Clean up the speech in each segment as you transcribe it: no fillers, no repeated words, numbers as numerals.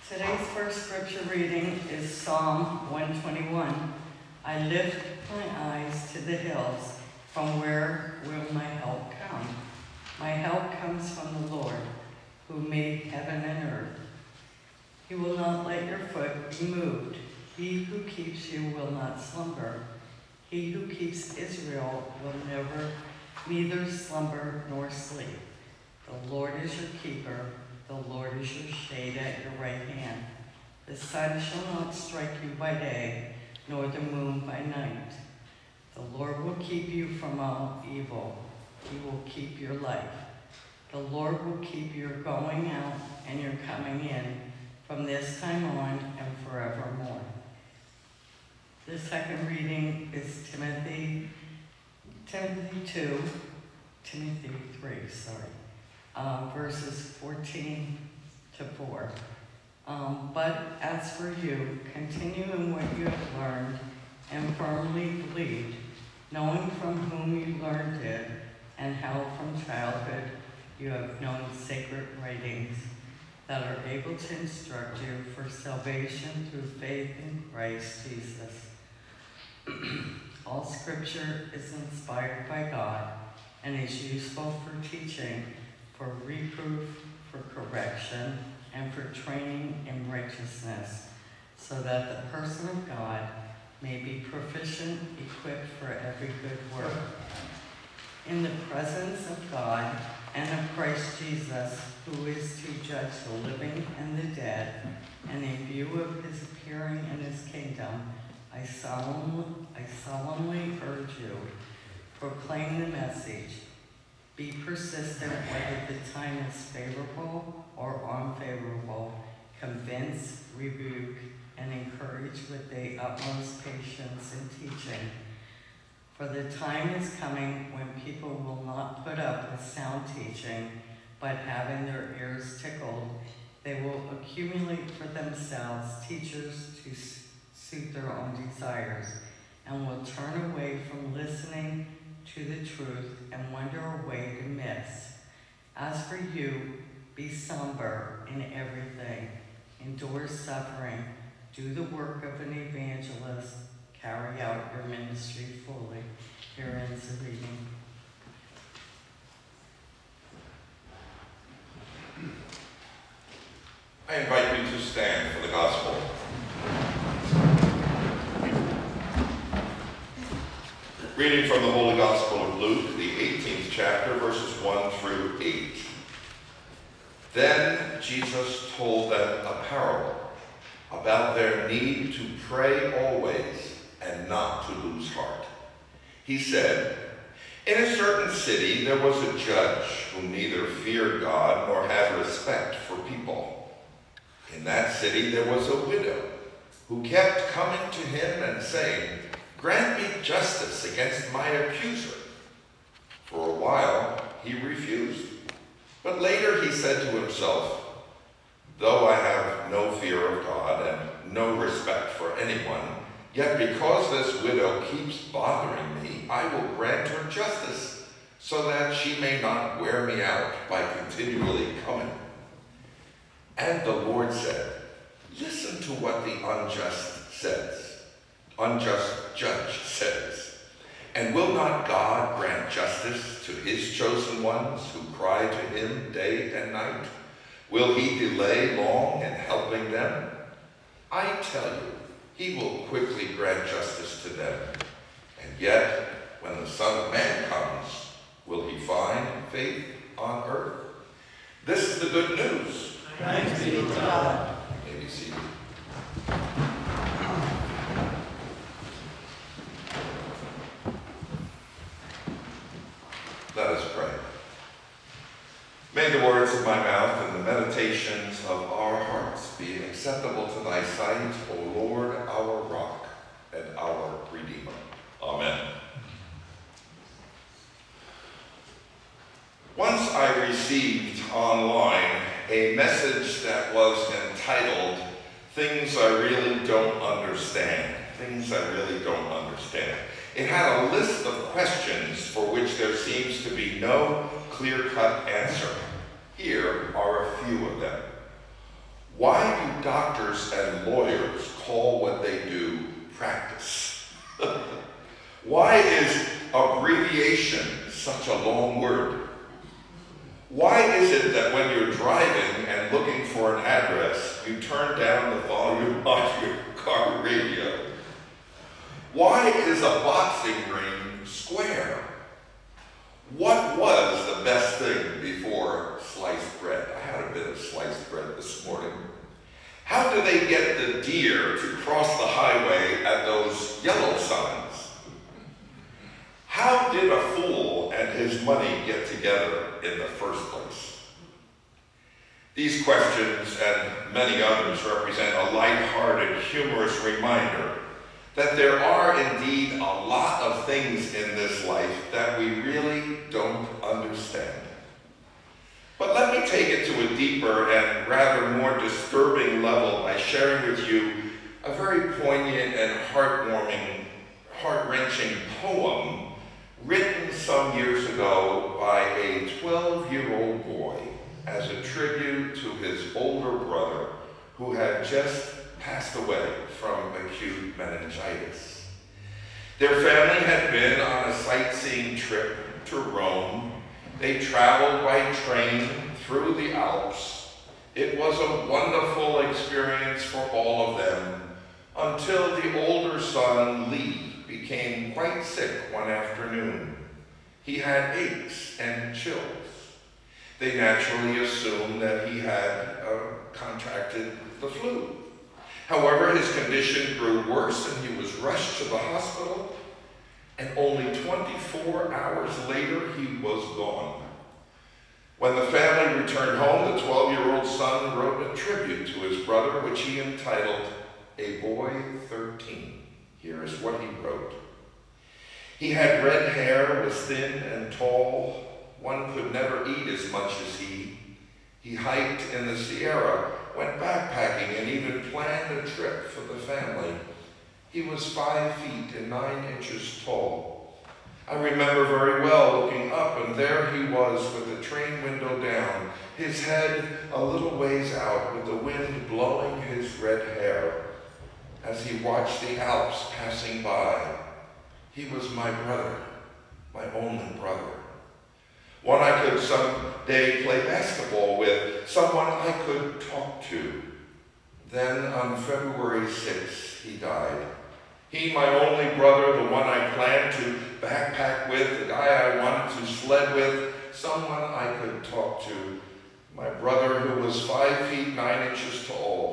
Today's first scripture reading is Psalm 121. I lift my eyes to the hills. From where will my help come? My help comes from the Lord, who made heaven and earth. He will not let your foot be moved. He who keeps you will not slumber. He who keeps Israel will neither slumber nor sleep. The Lord is your keeper. The Lord is your shade at your right hand. The sun shall not strike you by day, nor the moon by night. The Lord will keep you from all evil. He will keep your life. The Lord will keep your going out and your coming in from this time on and forevermore. The second reading is Timothy 3, verses 14 to 4. But as for you, continue in what you have learned and firmly believed, knowing from whom you learned it, and how from childhood you have known sacred writings that are able to instruct you for salvation through faith in Christ Jesus. All scripture is inspired by God and is useful for teaching, for reproof, for correction, and for training in righteousness, so that the person of God may be proficient, equipped for every good work. In the presence of God and of Christ Jesus, who is to judge the living and the dead, and in view of his appearing in his kingdom, I solemnly urge you, proclaim the message. Be persistent whether the time is favorable or unfavorable. Convince, rebuke, and encourage with the utmost patience in teaching. For the time is coming when people will not put up with sound teaching, but having their ears tickled, they will accumulate for themselves teachers to suit their own desires, and will turn away from listening to the truth and wander away to myths. As for you, be somber in everything, endure suffering, do the work of an evangelist, carry out your ministry fully. Here ends the reading. I invite you to stand for the gospel. Reading from the Holy Gospel of Luke, the 18th chapter, verses 1 through 8. Then Jesus told them a parable about their need to pray always and not to lose heart. He said, in a certain city there was a judge who neither feared God nor had respect for people. In that city there was a widow who kept coming to him and saying, grant me justice against my accuser. For a while he refused, but later he said to himself, though I have no fear of God and no respect for anyone, yet because this widow keeps bothering me, I will grant her justice, so that she may not wear me out by continually coming. And the Lord said, listen to what the unjust judge says. And will not God grant justice to his chosen ones who cry to him day and night? Will he delay long in helping them? I tell you, he will quickly grant justice to them. And yet, when the Son of Man comes, will he find faith on earth? This is the good news. Thanks be to God. You may be seated. Let us pray. May the words of my mouth and the meditations of our hearts be acceptable to thy sight, O Lord, our rock and our Redeemer. Amen. Once I received online a message that was entitled, Things I Really Don't Understand. Things I Really Don't Understand. It had a list of questions for which there seems to be no clear-cut answer. Here are a few of them. Why do doctors and lawyers call what they do practice? Why is abbreviation such a long word? Why is it that when you're driving and looking for an address, you turn down the volume of your car radio? Why is a boxing ring square? What was the best thing before sliced bread? I had a bit of sliced bread this morning. How do they get the deer to cross the highway at those yellow signs? How did a fool and his money get together in the first place? These questions and many others represent a light-hearted, humorous reminder that there are indeed a lot of things in this life that we really don't understand. But let me take it to a deeper and rather more disturbing level by sharing with you a very poignant and heartwarming, heart-wrenching poem written some years ago by a 12-year-old boy as a tribute to his older brother who had just passed away from acute meningitis. Their family had been on a sightseeing trip to Rome. They traveled by train through the Alps. It was a wonderful experience for all of them until the older son, Lee, became quite sick one afternoon. He had aches and chills. They naturally assumed that he had contracted the flu. However, his condition grew worse and he was rushed to the hospital, and only 24 hours later he was gone. When the family returned home, the 12-year-old son wrote a tribute to his brother, which he entitled A Boy 13. Here is what he wrote. He had red hair, was thin and tall. One could never eat as much as he. He hiked in the Sierra, went backpacking, and even planned a trip for the family. He was 5 feet and 9 inches tall. I remember very well looking up, and there he was with the train window down, his head a little ways out with the wind blowing his red hair as he watched the Alps passing by. He was my brother, my only brother. One I could someday play basketball with, someone I could talk to. Then on February 6th, he died. He, my only brother, the one I planned to backpack with, the guy I wanted to sled with, someone I could talk to. My brother who was 5 feet 9 inches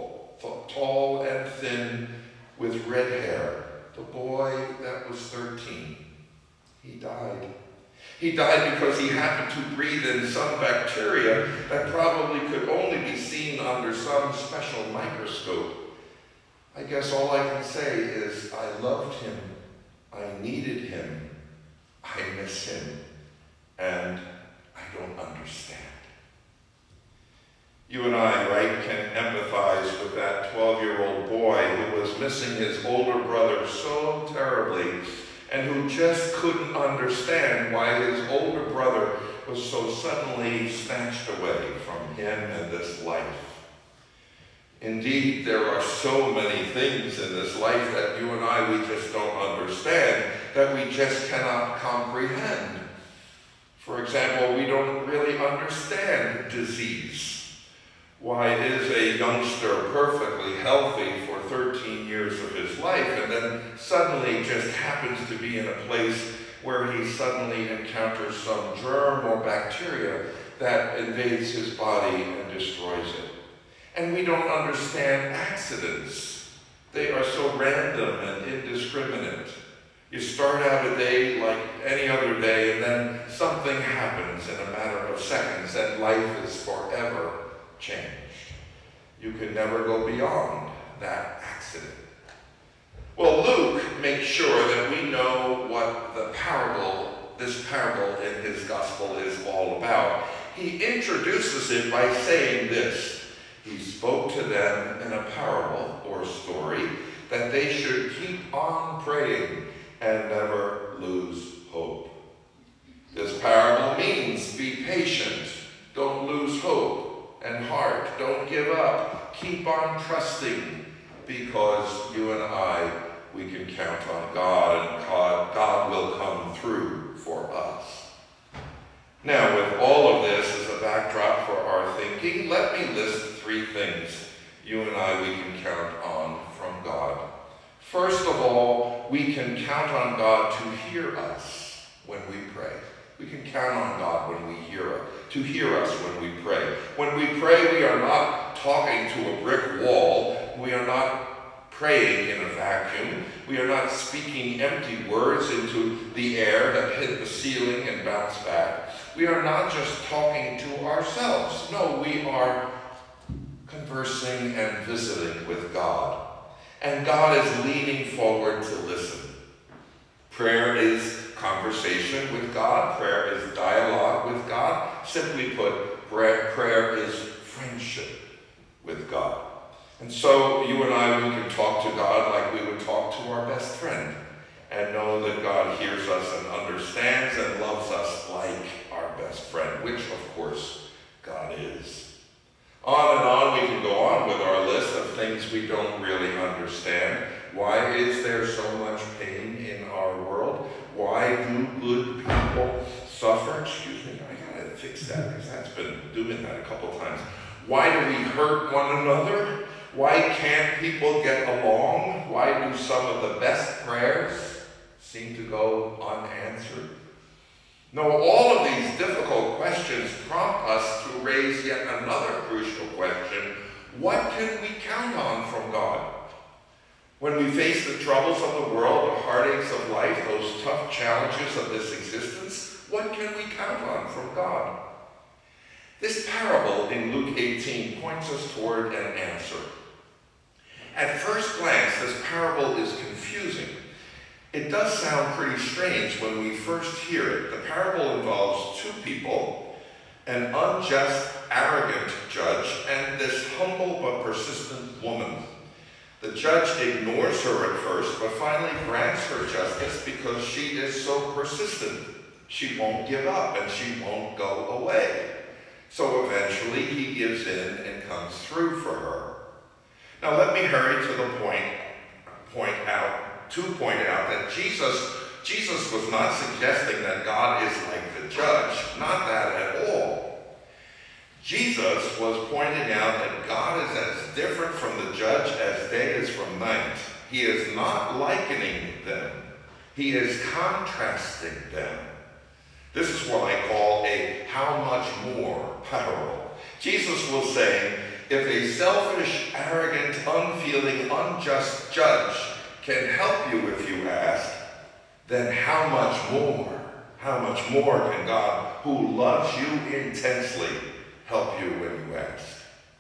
tall and thin with red hair. The boy that was 13. He died. He died because he happened to breathe in some bacteria that probably could only be seen under some special microscope. I guess all I can say is I loved him, I needed him, I miss him, and I don't understand. You and I, right, can empathize with that 12-year-old boy who was missing his older brother so terribly and who just couldn't understand why his older brother was so suddenly snatched away from him and this life. Indeed, there are so many things in this life that you and I, we just don't understand, that we just cannot comprehend. For example, we don't really understand disease. Why is a youngster perfectly healthy for 13 years of his life and then suddenly just happens to be in a place where he suddenly encounters some germ or bacteria that invades his body and destroys it? And we don't understand accidents. They are so random and indiscriminate. You start out a day like any other day and then something happens in a matter of seconds and life is forever changed. You can never go beyond that accident. Well, Luke makes sure that we know what this parable in his gospel is all about. He introduces it by saying this. He spoke to them in a parable or story that they should keep on praying and never lose hope. This parable means be patient, don't lose hope and heart, don't give up, keep on trusting, because you and I, we can count on God, and God will come through for us. Now, with all of this as a backdrop for our thinking, let me list 3 things you and I, we can count on from God. First of all, we can count on God to hear us when we pray. We can count on God when we to hear us when we pray. When we pray, we are not talking to a brick wall. We are not praying in a vacuum. We are not speaking empty words into the air that hit the ceiling and bounce back. We are not just talking to ourselves. No, we are conversing and visiting with God. And God is leaning forward to listen. Prayer is conversation with God. Prayer is dialogue with God. Simply put, prayer is friendship with God. And so you and I, we can talk to God like we would talk to our best friend, and know that God hears us and understands and loves us like our best friend, which of course God is. On and on we can go on with our list of things we don't really understand. Why is there so much pain in our world? Why do good people suffer? Excuse me, I gotta fix that because that's been doing that a couple times. Why do we hurt one another? Why can't people get along? Why do some of the best prayers seem to go unanswered? No, all of these difficult questions prompt us to raise yet another crucial question. What can we count on from God? When we face the troubles of the world, the heartaches of life, those tough challenges of this existence, what can we count on from God? This parable in Luke 18 points us toward an answer. At first glance, this parable is confusing. It does sound pretty strange when we first hear it. The parable involves 2 people, an unjust, arrogant judge, and this humble but persistent woman. The judge ignores her at first, but finally grants her justice because she is so persistent. She won't give up and she won't go away. So eventually he gives in and comes through for her. Now let me hurry to the point out that Jesus was not suggesting that God is like the judge, not that at all. Jesus was pointing out that God is as different from the judge as day is from night. He is not likening them. He is contrasting them. This is what I call a how much more parable. Jesus was saying, if a selfish, arrogant, unfeeling, unjust judge can help you if you ask, then how much more can God, who loves you intensely, help you when you ask?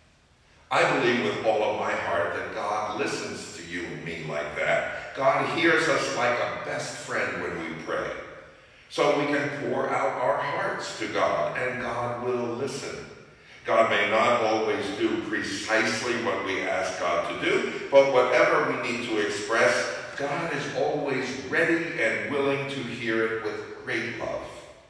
I believe with all of my heart that God listens to you and me like that. God hears us like a best friend when we pray. So we can pour out our hearts to God, and God will listen. God may not always do precisely what we ask God to do, but whatever we need to express, God is always ready and willing to hear it with great love.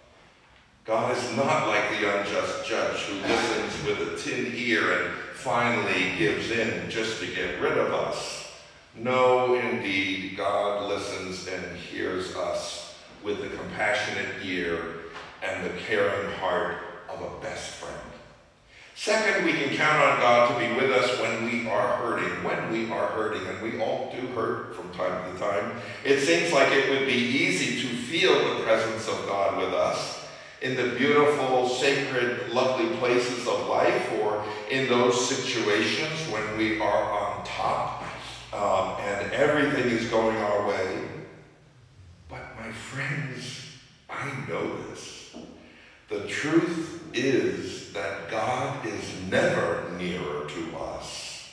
God is not like the unjust judge who listens with a tin ear and finally gives in just to get rid of us. No, indeed, God listens and hears us with the compassionate ear and the caring heart of a best friend. Second, we can count on God to be with us when we are hurting, and we all do hurt from time to time. It seems like it would be easy to feel the presence of God with us in the beautiful, sacred, lovely places of life, or in those situations when we are on top and everything is going our way. But my friends, I know this. The truth is that God is never nearer to us.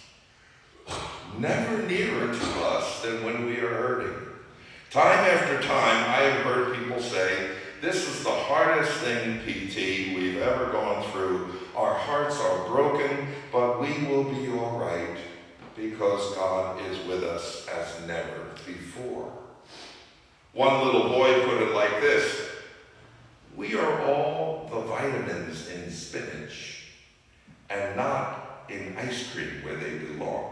Never nearer to us than when we are hurting. Time after time, I have heard people say, this is the hardest thing, PT, we've ever gone through. Our hearts are broken, but we will be all right because God is with us as never before. One little boy put it like this: we are all the vitamins in spinach and not in ice cream where they belong.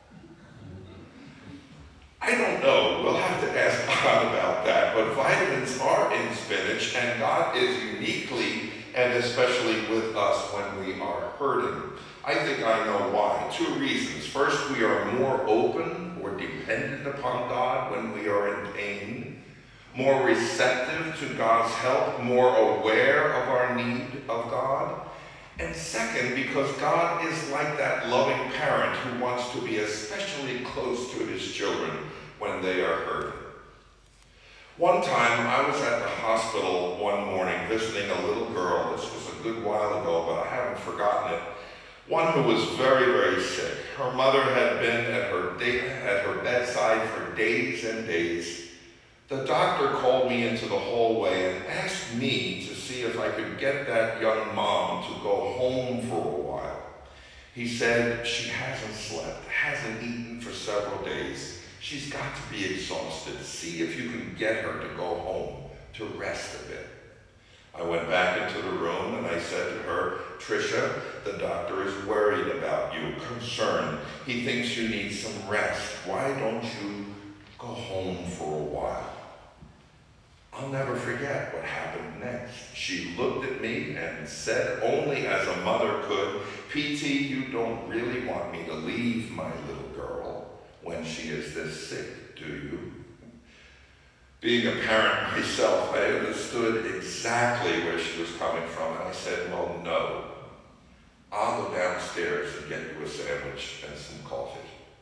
I don't know, we'll have to ask God about that, but vitamins are in spinach, and God is uniquely and especially with us when we are hurting. I think I know why. 2 reasons. First, we are more open or dependent upon God when we are in pain, more receptive to God's help, more aware of our need of God. And second, because God is like that loving parent who wants to be especially close to his children when they are hurting. One time, I was at the hospital one morning visiting a little girl. This was a good while ago, but I haven't forgotten it. One who was very, very sick. Her mother had been at her bedside for days and days. The doctor called me into the hallway and asked me to see if I could get that young mom to go home for a while. He said she hasn't slept, hasn't eaten for several days. She's got to be exhausted. See if you can get her to go home to rest a bit. I went back into the room and I said to her, Tricia, the doctor is worried about you, concerned. He thinks you need some rest. Why don't you go home for a while? I'll never forget what happened next. She looked at me and said, only as a mother could, P.T., you don't really want me to leave my little girl when she is this sick, do you? Being a parent myself, I understood exactly where she was coming from, and I said, well, no. I'll go downstairs and get you a sandwich and some coffee.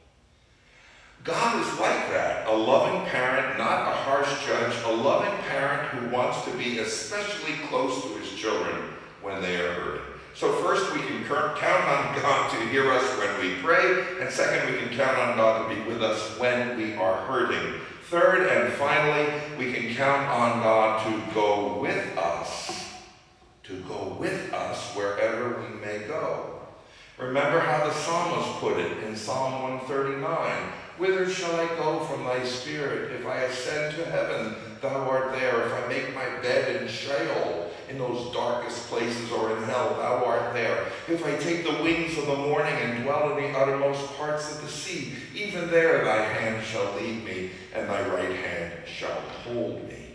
God is like that, a loving parent, not a harsh judge, a loving parent who wants to be especially close to his children when they are hurting. So first, we can count on God to hear us when we pray, and second, we can count on God to be with us when we are hurting. Third, and finally, we can count on God to go with us wherever we may go. Remember how the psalmist put it in Psalm 139, whither shall I go from thy spirit? If I ascend to heaven, thou art there. If I make my bed in Sheol, in those darkest places, or in hell, thou art there. If I take the wings of the morning and dwell in the uttermost parts of the sea, even there thy hand shall lead me, and thy right hand shall hold me.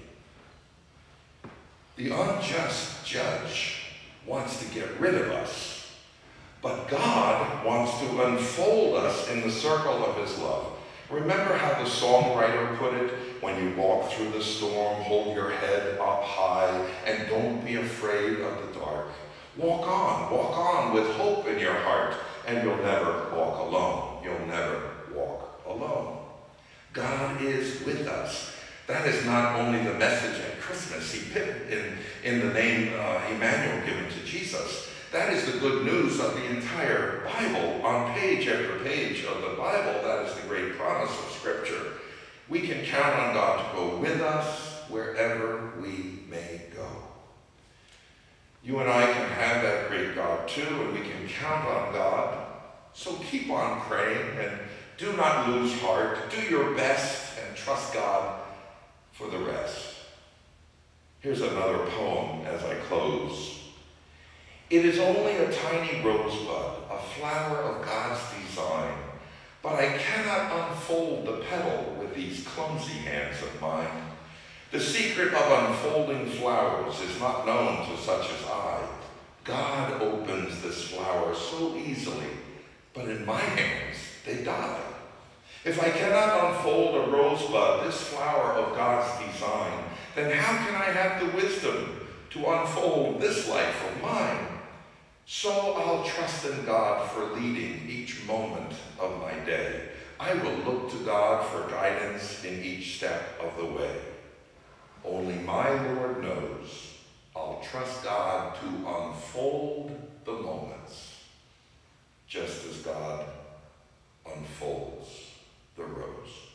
The unjust judge wants to get rid of us, but God wants to unfold us in the circle of his love. Remember how the songwriter put it? When you walk through the storm, hold your head up high, and don't be afraid of the dark. Walk on with hope in your heart, and you'll never walk alone. You'll never walk alone. God is with us. That is not only the message at Christmas. He put in the name Emmanuel given to Jesus. That is the good news of the entire Bible. On page after page of the Bible, that is the great promise of Scripture. We can count on God to go with us wherever we may go. You and I can have that great God too, and we can count on God. So keep on praying and do not lose heart. Do your best and trust God for the rest. Here's another poem as I close. It is only a tiny rosebud, a flower of God's design, but I cannot unfold the petal with these clumsy hands of mine. The secret of unfolding flowers is not known to such as I. God opens this flower so easily, but in my hands they die. If I cannot unfold a rosebud, this flower of God's design, then how can I have the wisdom to unfold this life of mine? So I'll trust in God for leading each moment of my day. I will look to God for guidance in each step of the way. Only my Lord knows I'll trust God to unfold the moments, just as God unfolds the rose.